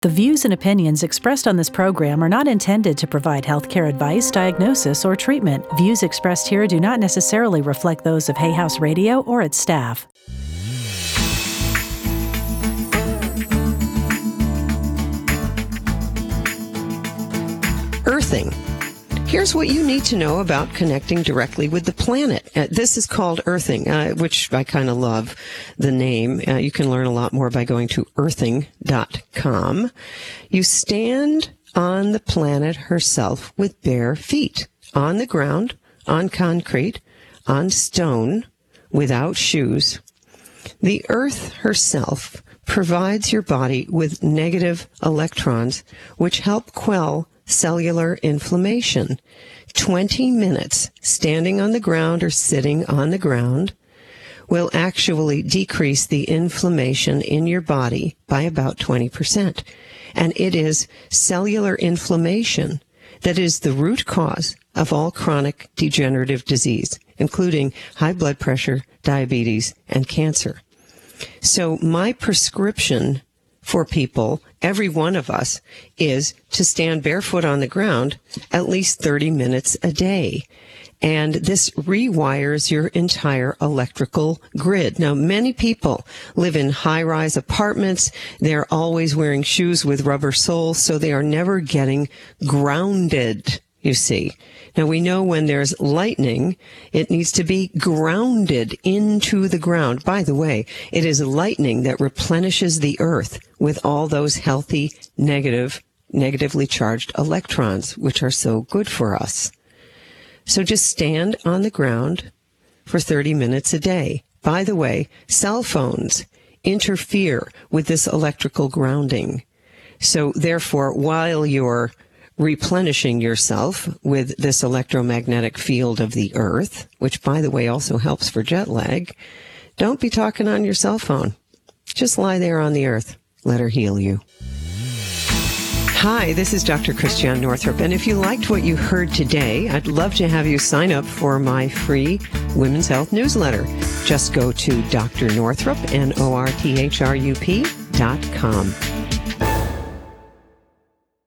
The views and opinions expressed on this program are not intended to provide healthcare advice, diagnosis, or treatment. Views expressed here do not necessarily reflect those of Hay House Radio or its staff. Earthing. Here's what you need to know about connecting directly with the planet. This is called earthing, which I kind of love the name. You can learn a lot more by going to earthing.com. You stand on the planet herself with bare feet, on the ground, on concrete, on stone, without shoes. The earth herself provides your body with negative electrons, which help quell cellular inflammation. 20 minutes standing on the ground or sitting on the ground will actually decrease the inflammation in your body by about 20%. And it is cellular inflammation that is the root cause of all chronic degenerative disease, including high blood pressure, diabetes, and cancer. So my prescription for people, every one of us, is to stand barefoot on the ground at least 30 minutes a day. And this rewires your entire electrical grid. Now, many people live in high-rise apartments. They're always wearing shoes with rubber soles, so they are never getting grounded, you see. Now, we know when there's lightning, it needs to be grounded into the ground. By the way, it is lightning that replenishes the earth with all those healthy, negatively charged electrons, which are so good for us. So just stand on the ground for 30 minutes a day. By the way, cell phones interfere with this electrical grounding. So therefore, while you're replenishing yourself with this electromagnetic field of the earth, which, by the way, also helps for jet lag, don't be talking on your cell phone. Just lie there on the earth. Let her heal you. Hi, this is Dr. Christiane Northrup, and if you liked what you heard today, I'd love to have you sign up for my free Women's Health newsletter. Just go to drnorthrup, NORTHRUP.com.